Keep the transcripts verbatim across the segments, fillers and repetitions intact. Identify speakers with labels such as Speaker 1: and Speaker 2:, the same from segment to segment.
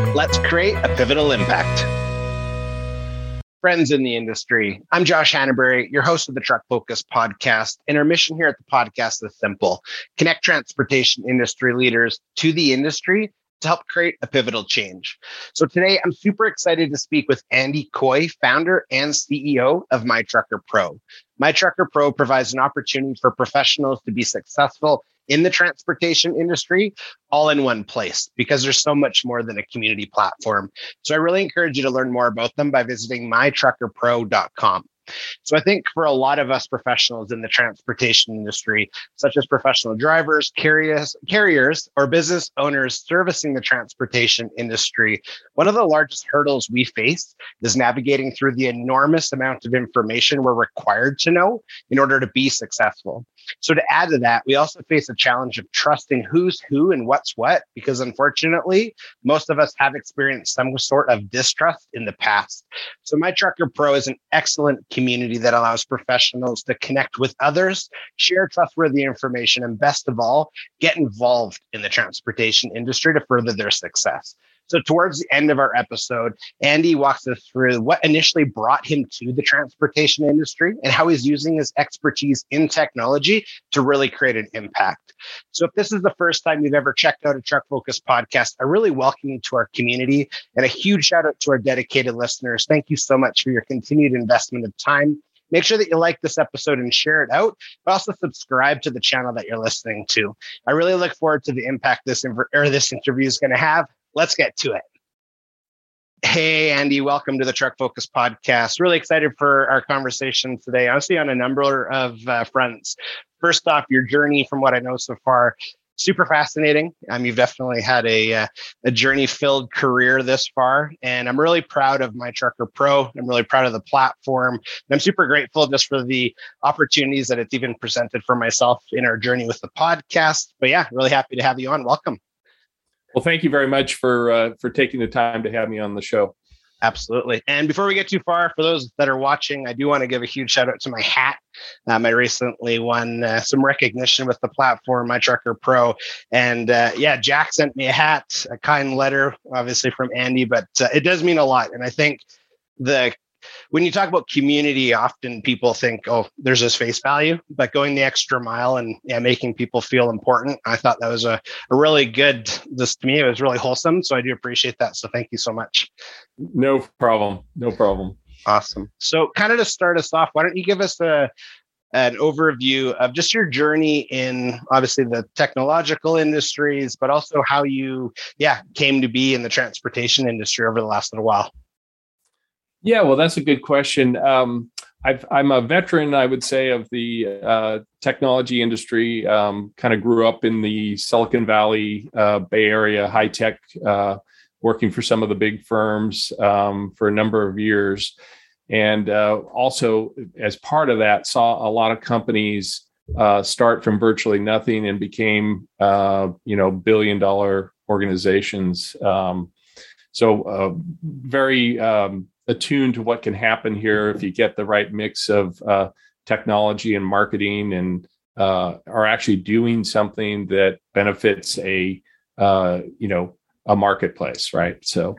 Speaker 1: Let's create a pivotal impact. Friends in the industry, I'm Josh Hannaberry, your host of the Truck Focus podcast. And our mission here at the podcast is simple: connect transportation industry leaders to the industry to help create a pivotal change. So today, I'm super excited to speak with Andy Coy, founder and C E O of MyTrucker Pro. MyTrucker Pro provides an opportunity for professionals to be successful in the transportation industry all in one place, because there's so much more than a community platform. So I really encourage you to learn more about them by visiting my trucker pro dot com. So I think for a lot of us professionals in the transportation industry, such as professional drivers, carriers, carriers, or business owners servicing the transportation industry, one of the largest hurdles we face is navigating through the enormous amount of information we're required to know in order to be successful. So to add to that, we also face a challenge of trusting who's who and what's what, because unfortunately, most of us have experienced some sort of distrust in the past. So MyTrucker Pro is an excellent community that allows professionals to connect with others, share trustworthy information, and best of all, get involved in the transportation industry to further their success. So towards the end of our episode, Andy walks us through what initially brought him to the transportation industry and how he's using his expertise in technology to really create an impact. So if this is the first time you've ever checked out a Truck Focus podcast, I really welcome you to our community, and a huge shout out to our dedicated listeners. Thank you so much for your continued investment of time. Make sure that you like this episode and share it out, but also subscribe to the channel that you're listening to. I really look forward to the impact this, inv- or this interview is going to have. Let's get to it. Hey, Andy, welcome to the Truck Focus podcast. Really excited for our conversation today, honestly, on a number of uh, fronts. First off, your journey, from what I know so far, super fascinating. Um, you've definitely had a, uh, a journey-filled career this far, and I'm really proud of MyTrucker Pro. I'm really proud of the platform. And I'm super grateful just for the opportunities that it's even presented for myself in our journey with the podcast. But yeah, really happy to have you on. Welcome.
Speaker 2: Well, thank you very much for uh, for taking the time to have me on the show.
Speaker 1: Absolutely. And before we get too far, for those that are watching, I do want to give a huge shout out to my hat. Um, I recently won uh, some recognition with the platform, MyTrucker Pro. And uh, yeah, Jack sent me a hat, a kind letter, obviously from Andy, but uh, it does mean a lot. And I think the when you talk about community, often people think, oh, there's this face value, but going the extra mile and yeah, making people feel important. I thought that was a, a really good, this to me, it was really wholesome. So I do appreciate that. So thank you so much.
Speaker 2: No problem. No problem.
Speaker 1: Awesome. So kind of to start us off, why don't you give us a, an overview of just your journey in obviously the technological industries, but also how you, yeah, came to be in the transportation industry over the last little while.
Speaker 2: Yeah, well, that's a good question. Um, I've, I'm a veteran, I would say, of the uh, technology industry. Um, kind of grew up in the Silicon Valley, uh, Bay Area, high tech, uh, working for some of the big firms um, for a number of years. And uh, also, as part of that, saw a lot of companies uh, start from virtually nothing and became, uh, you know, billion dollar organizations. Um, so uh, very... Um, attuned to what can happen here if you get the right mix of uh, technology and marketing, and uh, are actually doing something that benefits a uh, you know a marketplace, right? So,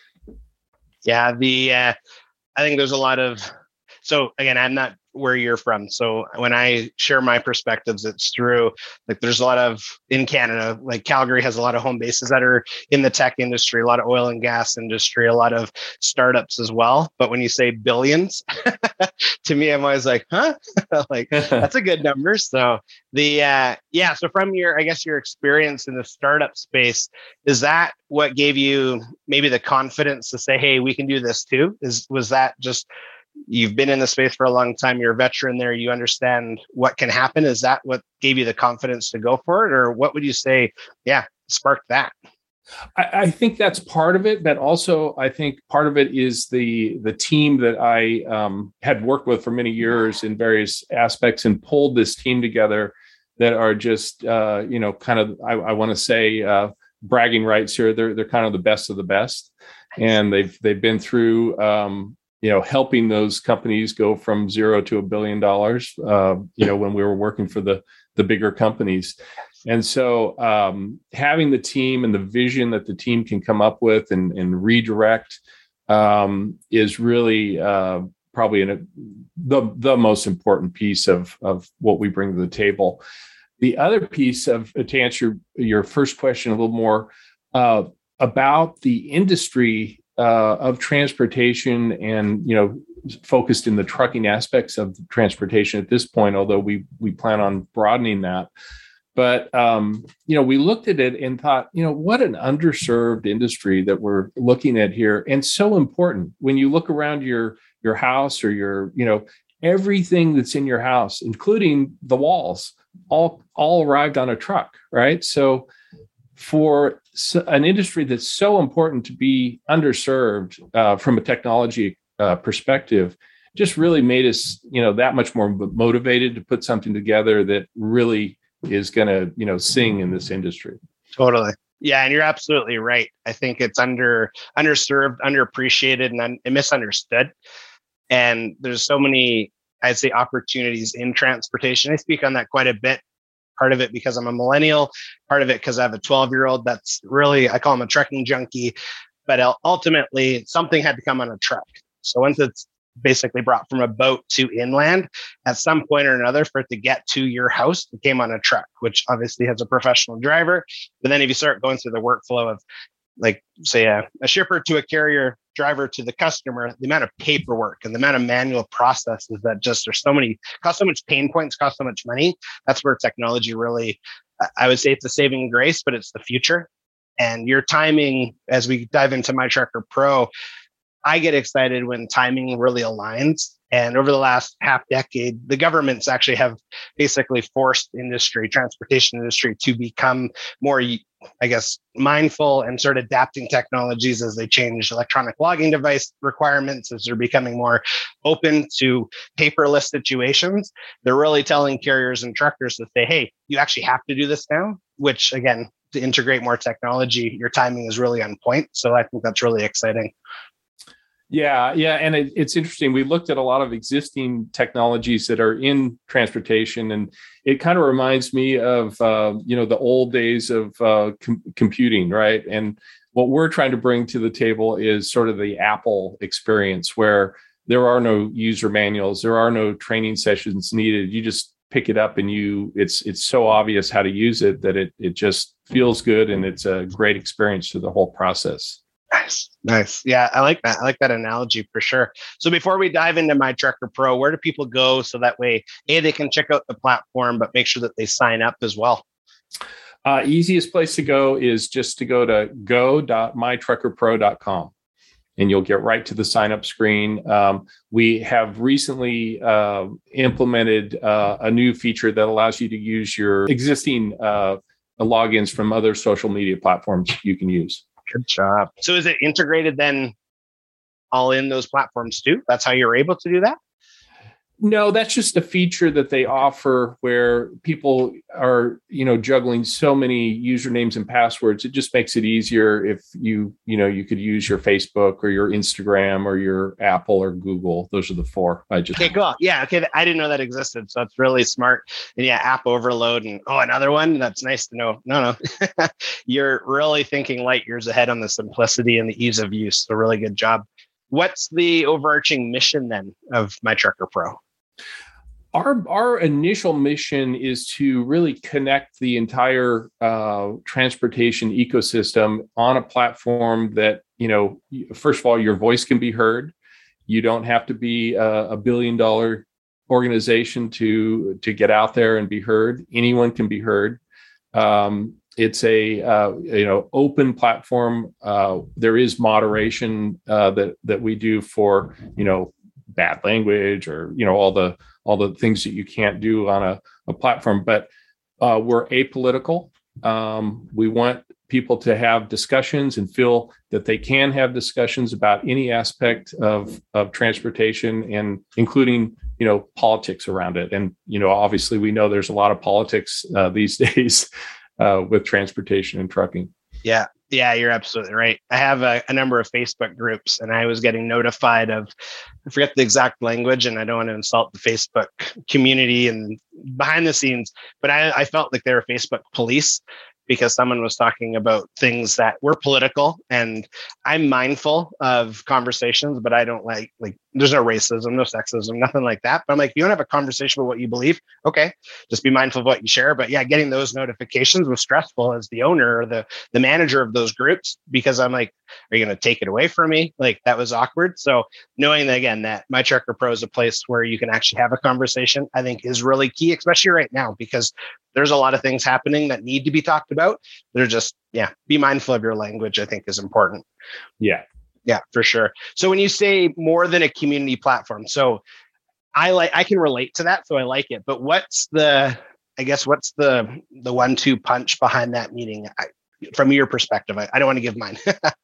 Speaker 1: yeah, the uh, I think there's a lot of so again, I'm not where you're from. So when I share my perspectives, it's through like there's a lot of in Canada, like Calgary has a lot of home bases that are in the tech industry, a lot of oil and gas industry, a lot of startups as well. But when you say billions, to me, I'm always like, huh? Like that's a good number. So the uh, yeah. So from your, I guess your experience in the startup space, is that what gave you maybe the confidence to say, hey, we can do this too? Is was that just you've been in the space for a long time, you're a veteran there, you understand what can happen? Is that what gave you the confidence to go for it? Or what would you say, yeah, sparked that?
Speaker 2: I, I think that's part of it, but also I think part of it is the the team that I um, had worked with for many years in various aspects and pulled this team together that are just, uh, you know, kind of, I, I want to say, uh, bragging rights here. They're they're kind of the best of the best. And they've they've been through, um, you know, helping those companies go from zero to a billion dollars, uh, you know, when we were working for the the bigger companies. And so um, having the team and the vision that the team can come up with and, and redirect um, is really uh, probably an, the, the most important piece of, of what we bring to the table. The other piece of, to answer your first question a little more, uh, about the industry uh, of transportation and, you know, focused in the trucking aspects of transportation at this point, although we we plan on broadening that. But, um, you know, we looked at it and thought, you know, what an underserved industry that we're looking at here. And so important when you look around your your house or your, you know, everything that's in your house, including the walls, all all arrived on a truck, right? So for an industry that's so important to be underserved uh, from a technology uh, perspective, just really made us, you know, that much more motivated to put something together that really is going to, you know, sing in this industry.
Speaker 1: Totally. Yeah. And you're absolutely right. I think it's under underserved, underappreciated, and, un- and misunderstood. And there's so many, I'd say, opportunities in transportation. I speak on that quite a bit. Part of it because I'm a millennial, part of it because I have a twelve year old that's really, I call him a trucking junkie, but ultimately something had to come on a truck. So once it's basically brought from a boat to inland, at some point or another, for it to get to your house, it came on a truck, which obviously has a professional driver. But then if you start going through the workflow of, like, say, a, a shipper to a carrier, driver to the customer, the amount of paperwork and the amount of manual processes that just, there's so many, cost so much pain points, cost so much money. That's where technology really, I would say it's a saving grace, but it's the future. And your timing, as we dive into MyTrucker Pro, I get excited when timing really aligns. And over the last half decade, the governments actually have basically forced industry, transportation industry, to become more, I guess, mindful and sort of adapting technologies as they change electronic logging device requirements, as they're becoming more open to paperless situations. They're really telling carriers and truckers to say, hey, you actually have to do this now, which again, to integrate more technology, your timing is really on point. So I think that's really exciting.
Speaker 2: Yeah, yeah. And it, it's interesting. We looked at a lot of existing technologies that are in transportation, and it kind of reminds me of, uh, you know, the old days of uh, com- computing, right? And what we're trying to bring to the table is sort of the Apple experience, where there are no user manuals, there are no training sessions needed. You just pick it up and you, it's it's so obvious how to use it that it it just feels good, and it's a great experience through the whole process.
Speaker 1: Nice. Nice. Yeah, I like that. I like that analogy for sure. So before we dive into MyTrucker Pro, where do people go so that way, A, they can check out the platform, but make sure that they sign up as well?
Speaker 2: Uh, easiest place to go is just to go to go dot my trucker pro dot com, and you'll get right to the sign up screen. Um, we have recently uh, implemented uh, a new feature that allows you to use your existing uh, logins from other social media platforms you can use.
Speaker 1: Good job. So is it integrated then all in those platforms too? That's how you're able to do that?
Speaker 2: No, that's just a feature that they offer where people are, you know, juggling so many usernames and passwords. It just makes it easier if you, you know, you could use your Facebook or your Instagram or your Apple or Google. Those are the four. I just
Speaker 1: okay, cool. Yeah, okay. I didn't know that existed, so it's really smart. And yeah, app overload and oh, another one. That's nice to know. No, no, you're really thinking light years ahead on the simplicity and the ease of use. So really good job. What's the overarching mission then of MyTrucker Pro?
Speaker 2: Our our initial mission is to really connect the entire uh, transportation ecosystem on a platform that, you know, first of all, your voice can be heard. You don't have to be a, a billion dollar organization to to get out there and be heard. Anyone can be heard. Um, it's a uh, you know open platform. Uh, there is moderation uh, that that we do for, you know, bad language or, you know, all the all the things that you can't do on a, a platform, but uh, we're apolitical. Um, we want people to have discussions and feel that they can have discussions about any aspect of, of transportation, and including, you know, politics around it. And, you know, obviously we know there's a lot of politics uh, these days uh, with transportation and trucking.
Speaker 1: Yeah. Yeah, you're absolutely right. I have a, a number of Facebook groups, and I was getting notified of, I forget the exact language, and I don't want to insult the Facebook community and behind the scenes, but I, I felt like they were Facebook police because someone was talking about things that were political. And I'm mindful of conversations, but I don't like, like, there's no racism, no sexism, nothing like that. But I'm like, if you want to have a conversation about what you believe, okay, just be mindful of what you share. But yeah, getting those notifications was stressful as the owner or the, the manager of those groups, because I'm like, are you going to take it away from me? Like, that was awkward. So knowing that, again, that My Trucker Pro is a place where you can actually have a conversation, I think is really key, especially right now, because there's a lot of things happening that need to be talked about. They're just, yeah, be mindful of your language, I think is important.
Speaker 2: Yeah.
Speaker 1: Yeah, for sure. So when you say more than a community platform, so I like, I can relate to that. So I like it, but what's the, I guess, what's the, the one, two punch behind that meeting I, from your perspective? I, I don't want to give mine.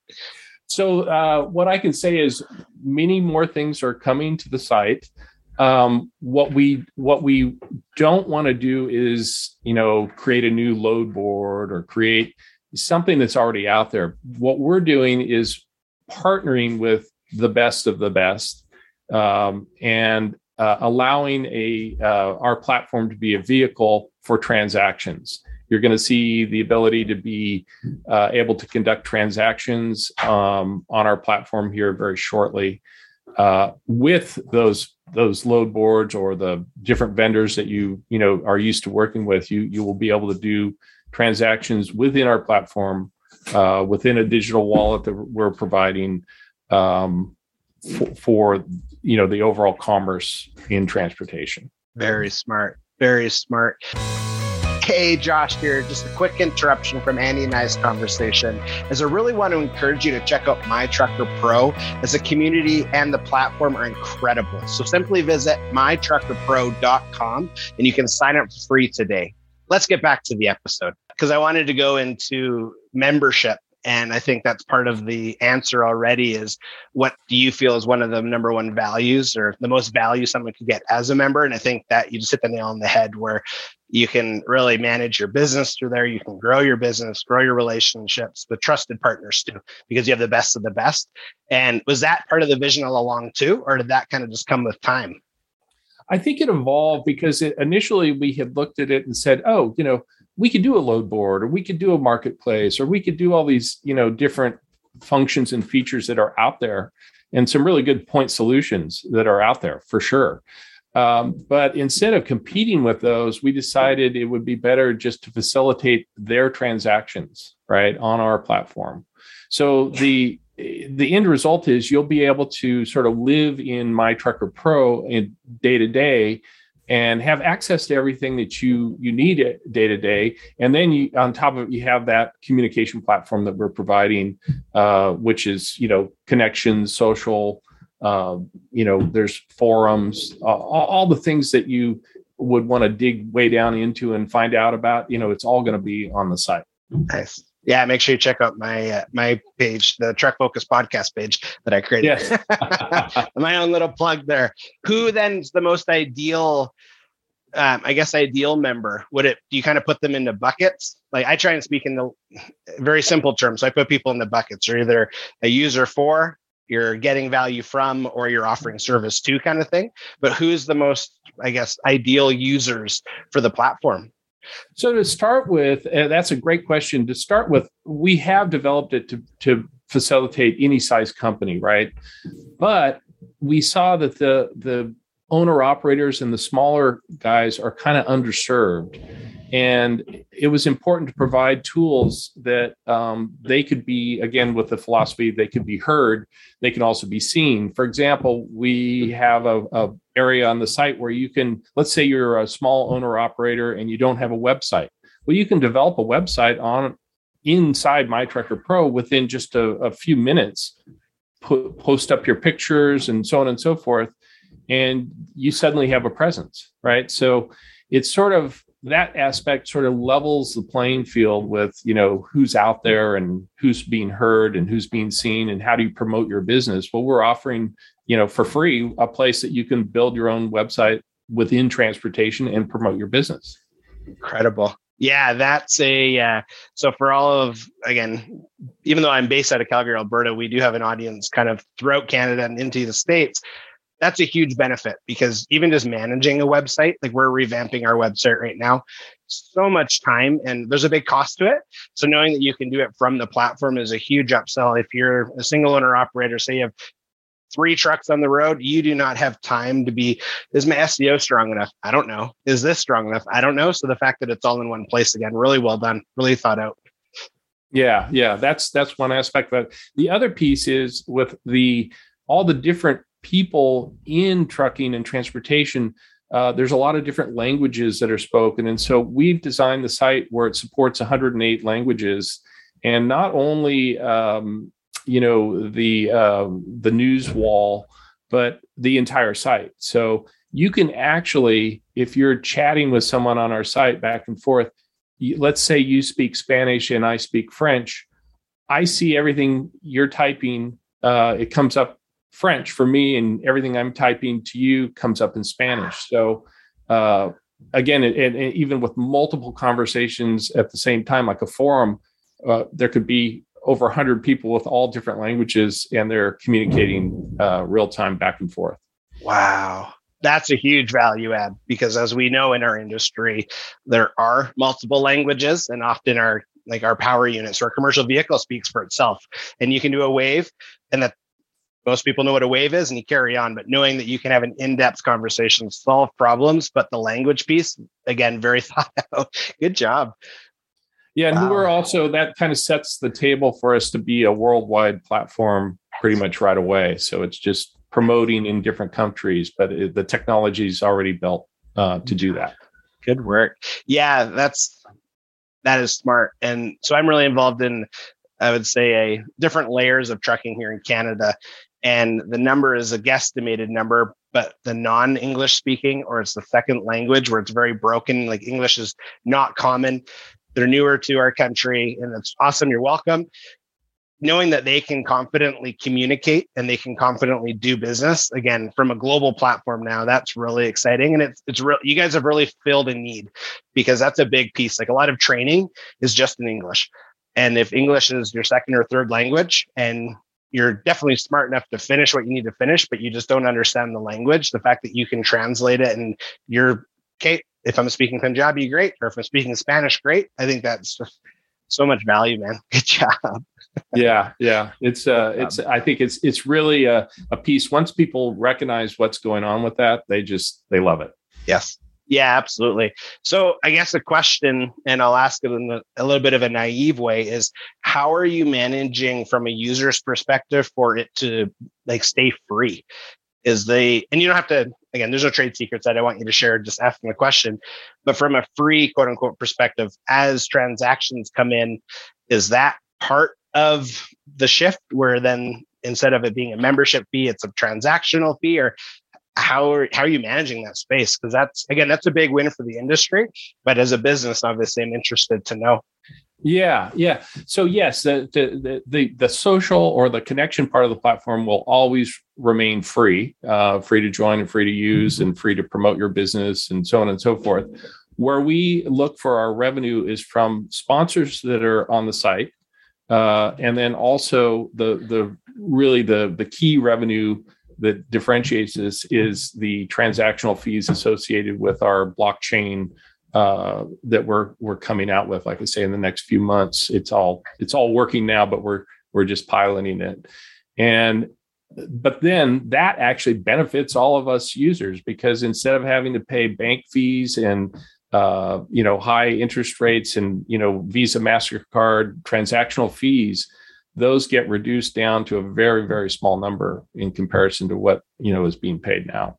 Speaker 2: So uh, what I can say is many more things are coming to the site. Um, what we what we don't want to do is, you know, create a new load board or create something that's already out there. What we're doing is partnering with the best of the best, um, and uh, allowing a uh, our platform to be a vehicle for transactions. You're going to see the ability to be uh, able to conduct transactions um, on our platform here very shortly. Uh, with those those load boards or the different vendors that you you know are used to working with, you you will be able to do transactions within our platform, uh, within a digital wallet that we're providing um, for, for you know the overall commerce in transportation.
Speaker 1: Very smart. Very smart. Hey, Josh here. Just a quick interruption from Andy and I's conversation, as I really want to encourage you to check out My Trucker Pro, as the community and the platform are incredible. So simply visit my trucker pro dot com and you can sign up for free today. Let's get back to the episode, because I wanted to go into membership. And I think that's part of the answer already, is what do you feel is one of the number one values or the most value someone could get as a member? And I think that you just hit the nail on the head, where you can really manage your business through there. You can grow your business, grow your relationships with trusted partners too, because you have the best of the best. And was that part of the vision all along too, or did that kind of just come with time?
Speaker 2: I think it evolved because it, initially we had looked at it and said, oh, you know, we could do a load board, or we could do a marketplace, or we could do all these, you know, different functions and features that are out there, and some really good point solutions that are out there for sure. Um, but instead of competing with those, we decided it would be better just to facilitate their transactions, right, on our platform. So the the end result is you'll be able to sort of live in My Trucker Pro in day to day and have access to everything that you you need day to day. And then you, on top of it, you have that communication platform that we're providing, uh, which is, you know, connections, social, uh, you know, there's forums, uh, all, all the things that you would want to dig way down into and find out about, you know, it's all going to be on the site.
Speaker 1: Nice. Yeah, make sure you check out my uh, my page, the Truck Focus podcast page that I created.
Speaker 2: Yes.
Speaker 1: My own little plug there. Who then's the most ideal, um, I guess, ideal member? Would it, do you kind of put them into buckets? Like, I try and speak in the very simple terms. So I put people in the buckets. You're either a user for, you're getting value from, or you're offering service to, kind of thing. But who's the most, I guess, ideal users for the platform?
Speaker 2: So to start with, uh, that's a great question. To start with, we have developed it to, to facilitate any size company, right? But we saw that the, the owner operators and the smaller guys are kind of underserved. And it was important to provide tools that um, they could be, again, with the philosophy, they could be heard, they can also be seen. For example, we have a, a area on the site where you can, let's say you're a small owner operator and you don't have a website. Well, you can develop a website on inside My Trucker Pro within just a, a few minutes, put, post up your pictures and so on and so forth, and you suddenly have a presence, right? So it's sort of, that aspect sort of levels the playing field with, you know, who's out there and who's being heard and who's being seen and how do you promote your business? Well, we're offering, you know, for free, a place that you can build your own website within transportation and promote your business.
Speaker 1: Incredible. Yeah, that's a uh, so for all of, again, even though I'm based out of Calgary, Alberta, we do have an audience kind of throughout Canada and into the States. That's a huge benefit because even just managing a website, like we're revamping our website right now, so much time and there's a big cost to it. So knowing that you can do it from the platform is a huge upsell. If you're a single owner operator, say you have three trucks on the road, you do not have time to be, is my S E O strong enough? I don't know. Is this strong enough? I don't know. So the fact that it's all in one place, again, really well done, really thought out.
Speaker 2: Yeah, yeah, that's that's one aspect of it. The other piece is with the all the different people in trucking and transportation. Uh, there's a lot of different languages that are spoken, and so we've designed the site where it supports one hundred eight languages, and not only um, you know the uh, the news wall, but the entire site. So you can actually, if you're chatting with someone on our site back and forth, you, let's say you speak Spanish and I speak French, I see everything you're typing. Uh, it comes up French for me, and everything I'm typing to you comes up in Spanish. So uh, again, it, it, even with multiple conversations at the same time, like a forum, uh, there could be over one hundred people with all different languages, and they're communicating uh, real time back and forth.
Speaker 1: Wow. That's a huge value add because as we know in our industry, there are multiple languages, and often our like our power units or our commercial vehicle speaks for itself, and you can do a wave, and that most people know what a wave is and you carry on, but knowing that you can have an in-depth conversation, solve problems, but the language piece, again, very thought out. Good job.
Speaker 2: Yeah. And
Speaker 1: Wow.
Speaker 2: we're also, that kind of sets the table for us to be a worldwide platform pretty much right away. So it's just promoting in different countries, but it, the technology is already built uh, to do that.
Speaker 1: Good work. Yeah, that's, that is smart. And so I'm really involved in, I would say, a different layers of trucking here in Canada. And the number is a guesstimated number, but the non-English speaking, or it's the second language where it's very broken, like English is not common. They're newer to our country, and it's awesome. You're welcome. Knowing that they can confidently communicate and they can confidently do business, again, from a global platform now, that's really exciting. And it's it's real. You guys have really filled a need because that's a big piece. Like a lot of training is just in English. And if English is your second or third language, and you're definitely smart enough to finish what you need to finish, but you just don't understand the language, the fact that you can translate it and you're, okay, if I'm speaking Punjabi, great. Or if I'm speaking Spanish, great. I think that's just so much value, man. Good job.
Speaker 2: yeah. Yeah. It's, uh, it's, I think it's, it's really a, a piece. Once people recognize what's going on with that, they just, they love it.
Speaker 1: Yes. Yeah, absolutely. So I guess a question, and I'll ask it in a, a little bit of a naive way, is how are you managing from a user's perspective for it to like stay free? Is they, and you don't have to, again, there's no trade secrets that I want you to share, just asking the question, but from a free quote unquote perspective, as transactions come in, is that part of the shift where then instead of it being a membership fee, it's a transactional fee? Or how are, how are you managing that space? Because that's, again, that's a big win for the industry, but as a business, obviously I'm interested to know.
Speaker 2: Yeah, yeah. So yes, the, the the the social or the connection part of the platform will always remain free, uh, free to join and free to use and free to promote your business and so on and so forth. Where we look for our revenue is from sponsors that are on the site, uh, and then also the the really the the key revenue that differentiates us is the transactional fees associated with our blockchain uh, that we're we're coming out with. Like I say, in the next few months, it's all it's all working now, but we're we're just piloting it. And but then that actually benefits all of us users because instead of having to pay bank fees and uh, you know high interest rates and you know Visa, MasterCard transactional fees, those get reduced down to a very, very small number in comparison to what, you know, is being paid now.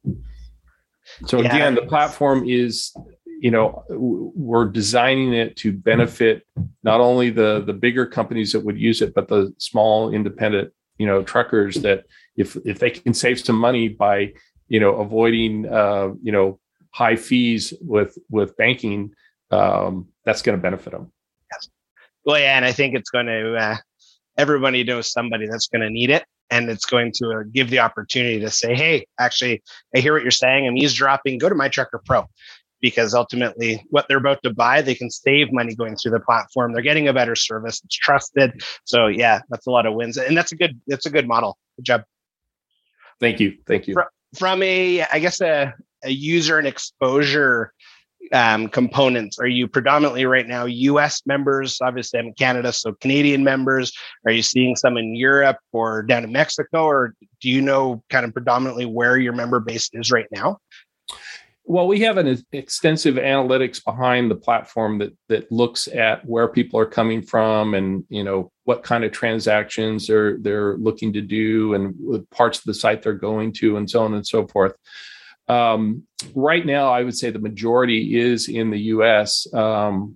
Speaker 2: So
Speaker 1: yeah.
Speaker 2: Again, the platform is, you know, we're designing it to benefit not only the, the bigger companies that would use it, but the small independent, you know, truckers that if, if they can save some money by, you know, avoiding, uh, you know, high fees with, with banking, um, that's going to benefit them.
Speaker 1: Yes. Well, yeah. And I think it's going to, uh, everybody knows somebody that's going to need it. And it's going to uh, give the opportunity to say, hey, actually, I hear what you're saying. I'm eavesdropping. Go to My Trucker Pro. because ultimately what they're about to buy, they can save money going through the platform. They're getting a better service. It's trusted. So yeah, that's a lot of wins. And that's a good, that's a good model. Good job.
Speaker 2: Thank you. Thank you.
Speaker 1: From a, I guess, a, a user and exposure um, components, are you predominantly right now U S members? Obviously, I'm in Canada, so Canadian members. Are you seeing some in Europe or down in Mexico? Or do you know kind of predominantly where your member base is right now?
Speaker 2: Well, we have an extensive analytics behind the platform that that looks at where people are coming from and, you know, what kind of transactions they're they're looking to do and what parts of the site they're going to and so on and so forth. Um, right now, I would say the majority is in the U S. Um,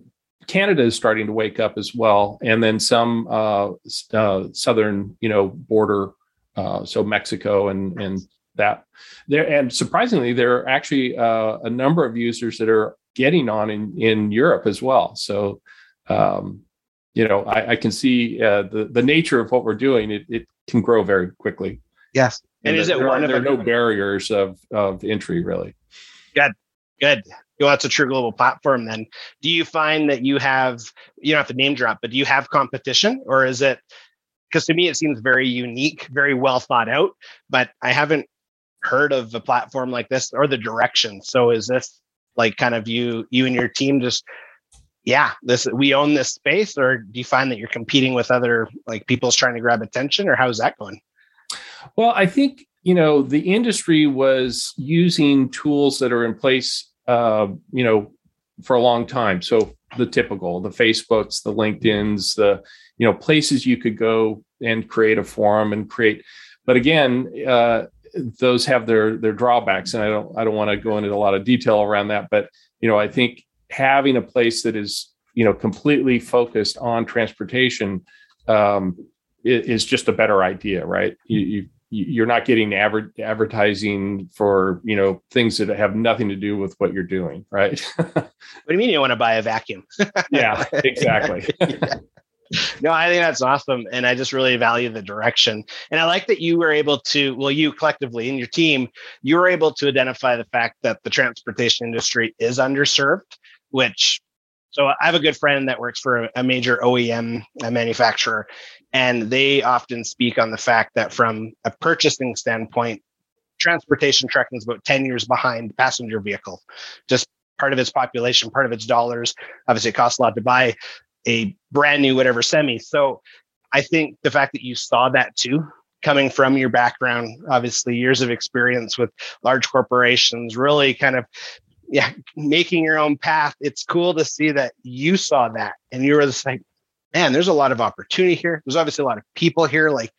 Speaker 2: Canada is starting to wake up as well, and then some uh, uh, southern, you know, border, uh, so Mexico and and that there. And surprisingly, there are actually uh, a number of users that are getting on in in Europe as well. So, um, you know, I, I can see uh, the the nature of what we're doing. It it can grow very quickly.
Speaker 1: Yes.
Speaker 2: And, and is it one are, of there are no
Speaker 1: the,
Speaker 2: barriers of, of entry, really?
Speaker 1: Good, good. Well, that's a true global platform then. Do you find that you have, you don't have to name drop, but do you have competition, or is it, because to me, it seems very unique, very well thought out, but I haven't heard of a platform like this or the direction. So is this like kind of you, you and your team just, yeah, this, we own this space, or do you find that you're competing with other like people's trying to grab attention, or how's that going?
Speaker 2: Well, I think, you know, the industry was using tools that are in place, uh, you know, for a long time. So the typical, the Facebooks, the LinkedIns, the, you know, places you could go and create a forum and create. But again, uh, those have their their drawbacks, and I don't I don't want to go into a lot of detail around that. But you know, I think having a place that is, you know, completely focused on transportation um, is just a better idea, right? You, you you're not getting adver- advertising for, you know, things that have nothing to do with what you're doing, right?
Speaker 1: What do you mean you want to buy a vacuum?
Speaker 2: Yeah, exactly.
Speaker 1: Yeah. No, I think that's awesome. And I just really value the direction. And I like that you were able to, well, you collectively and your team, you were able to identify the fact that the transportation industry is underserved, which, so I have a good friend that works for a major O E M manufacturer, and they often speak on the fact that from a purchasing standpoint, transportation trucking is about ten years behind passenger vehicle, just part of its population, part of its dollars. Obviously, it costs a lot to buy a brand new whatever semi. So I think the fact that you saw that too, coming from your background, obviously years of experience with large corporations, really kind of, yeah, making your own path. It's cool to see that you saw that and you were just like, man, there's a lot of opportunity here. There's obviously a lot of people here. Like,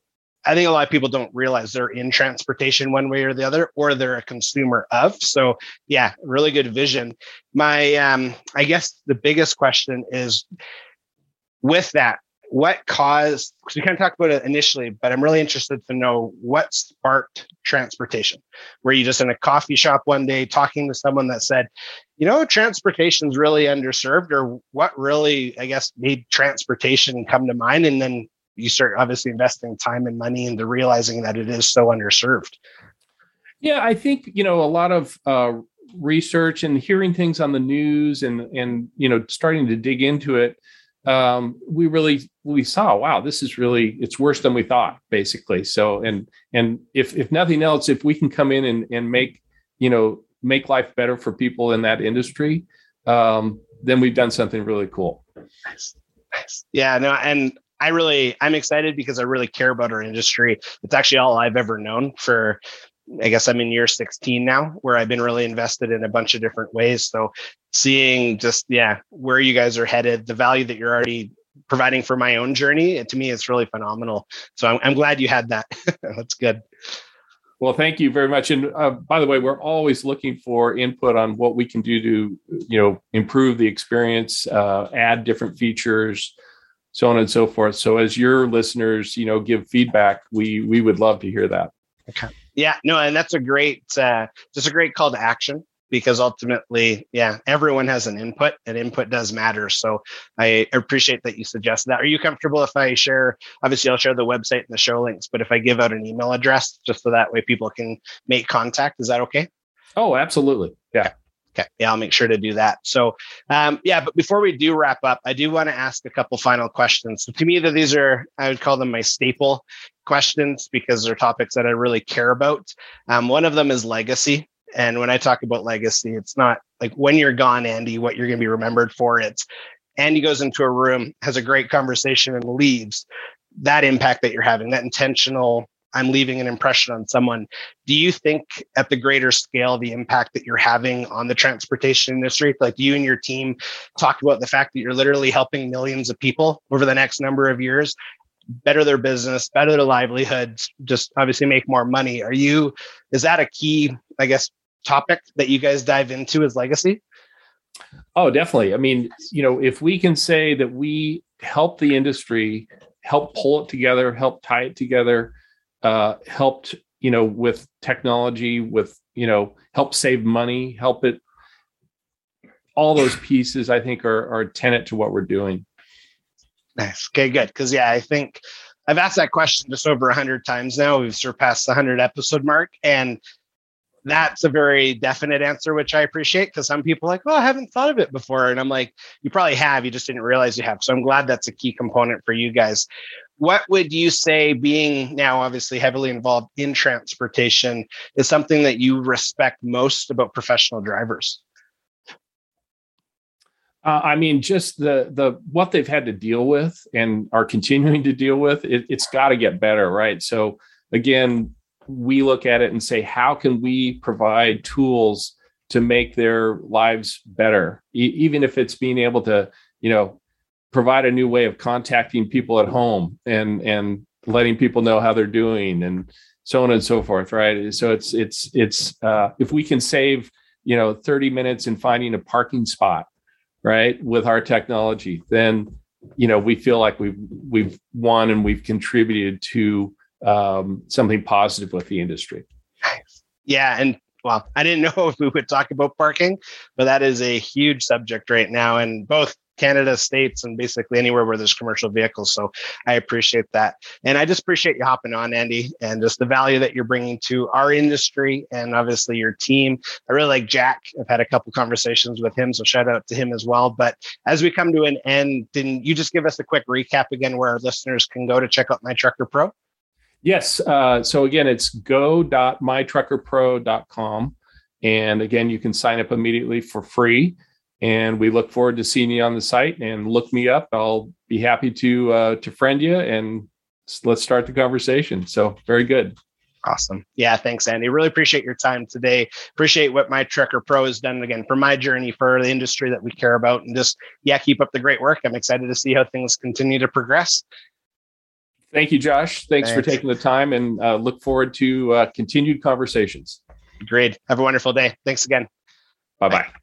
Speaker 1: I think a lot of people don't realize they're in transportation one way or the other, or they're a consumer of. So yeah, really good vision. My, um, I guess the biggest question is with that, what caused, because we kind of talked about it initially, but I'm really interested to know what sparked transportation. Were you just in a coffee shop one day talking to someone that said, you know, transportation is really underserved, or what really, I guess, made transportation come to mind? And then you start obviously investing time and money into realizing that it is so underserved.
Speaker 2: Yeah, I think, you know, a lot of uh, research and hearing things on the news and, and, you know, starting to dig into it. Um, we really, we saw, wow, this is really, it's worse than we thought, basically. So, and, and if, if nothing else, if we can come in and, and make, you know, make life better for people in that industry, um, then we've done something really cool.
Speaker 1: Nice. Nice. Yeah, no, and I really, I'm excited because I really care about our industry. It's actually all I've ever known for, I guess I'm in year sixteen now, where I've been really invested in a bunch of different ways. So seeing just, yeah, where you guys are headed, the value that you're already providing for my own journey, and to me, it's really phenomenal. So I'm, I'm glad you had that. That's good.
Speaker 2: Well, thank you very much. And uh, by the way, we're always looking for input on what we can do to, you know, improve the experience, uh, add different features, so on and so forth. So as your listeners, you know, give feedback, we we would love to hear that.
Speaker 1: Okay. Yeah, no, and that's a great, uh, just a great call to action, because ultimately, yeah, everyone has an input, and input does matter. So I appreciate that you suggest that. Are you comfortable if I share, obviously I'll share the website and the show links, but if I give out an email address, just so that way people can make contact, is that okay?
Speaker 2: Oh, absolutely. Yeah.
Speaker 1: Okay. Yeah, I'll make sure to do that. So, um, yeah, but before we do wrap up, I do want to ask a couple final questions. So to me, that these are, I would call them my staple questions because they're topics that I really care about. Um, one of them is legacy. And when I talk about legacy, it's not like when you're gone, Andy, what you're going to be remembered for. It's Andy goes into a room, has a great conversation and leaves. That impact that you're having, that intentional, I'm leaving an impression on someone. Do you think at the greater scale, the impact that you're having on the transportation industry, like you and your team talk about the fact that you're literally helping millions of people over the next number of years, better their business, better their livelihoods, just obviously make more money. Are you, is that a key, I guess, topic that you guys dive into as legacy?
Speaker 2: Oh, definitely. I mean, you know, if we can say that we help the industry, help pull it together, help tie it together, uh, helped, you know, with technology, with, you know, help save money, help it, all those pieces, I think are, are a tenet to what we're doing.
Speaker 1: Nice. Okay, good. Because yeah, I think I've asked that question just over a hundred times now. We've surpassed the hundred episode mark, and that's a very definite answer, which I appreciate, because some people are like, oh, I haven't thought of it before. And I'm like, you probably have, you just didn't realize you have. So I'm glad that's a key component for you guys. What would you say, being now obviously heavily involved in transportation, is something that you respect most about professional drivers?
Speaker 2: Uh, I mean, just the the what they've had to deal with and are continuing to deal with, it, it's got to get better, right? So again, we look at it and say, how can we provide tools to make their lives better? E- even if it's being able to, you know, provide a new way of contacting people at home and, and letting people know how they're doing and so on and so forth. Right. So it's, it's, it's, uh, if we can save, you know, thirty minutes in finding a parking spot, right, with our technology, then, you know, we feel like we've, we've won and we've contributed to um, something positive with the industry.
Speaker 1: Yeah. And well, I didn't know if we would talk about parking, but that is a huge subject right now in both Canada, states, and basically anywhere where there's commercial vehicles. So I appreciate that. And I just appreciate you hopping on, Andy, and just the value that you're bringing to our industry and obviously your team. I really like Jack. I've had a couple conversations with him, so shout out to him as well. But as we come to an end, can you just give us a quick recap again where our listeners can go to check out MyTrucker Pro?
Speaker 2: Yes. Uh, so again, it's go dot my trucker pro dot com. And again, you can sign up immediately for free. And we look forward to seeing you on the site, and look me up. I'll be happy to uh, to friend you, and let's start the conversation. So very good.
Speaker 1: Awesome. Yeah. Thanks, Andy. Really appreciate your time today. Appreciate what MyTrucker Pro has done again for my journey, for the industry that we care about, and just, yeah, keep up the great work. I'm excited to see how things continue to progress.
Speaker 2: Thank you, Josh. Thanks, Thanks. for taking the time, and uh, look forward to uh, continued conversations.
Speaker 1: Great. Have a wonderful day. Thanks again.
Speaker 2: Bye-bye. Bye.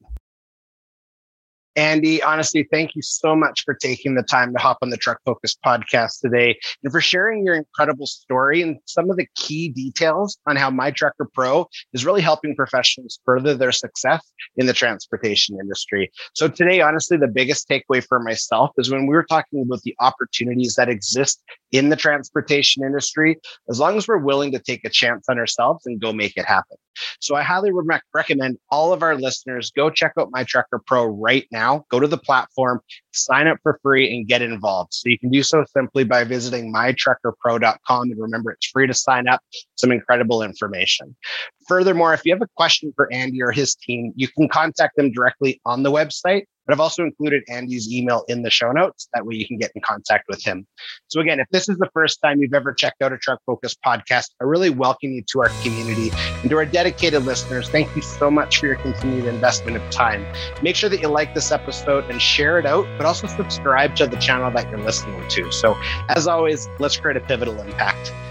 Speaker 1: Andy, honestly, thank you so much for taking the time to hop on the Truck Focus podcast today and for sharing your incredible story and some of the key details on how MyTrucker Pro is really helping professionals further their success in the transportation industry. So today, honestly, the biggest takeaway for myself is when we were talking about the opportunities that exist in the transportation industry, as long as we're willing to take a chance on ourselves and go make it happen. So I highly re- recommend all of our listeners go check out MyTrucker Pro right now. Go to the platform, sign up for free, and get involved. So you can do so simply by visiting my trucker pro dot com. And remember, it's free to sign up. Some incredible information. Furthermore, if you have a question for Andy or his team, you can contact them directly on the website. But I've also included Andy's email in the show notes. That way you can get in contact with him. So again, if this is the first time you've ever checked out a Truck Focus podcast, I really welcome you to our community. And to our dedicated listeners, thank you so much for your continued investment of time. Make sure that you like this episode and share it out, but also subscribe to the channel that you're listening to. So as always, let's create a pivotal impact.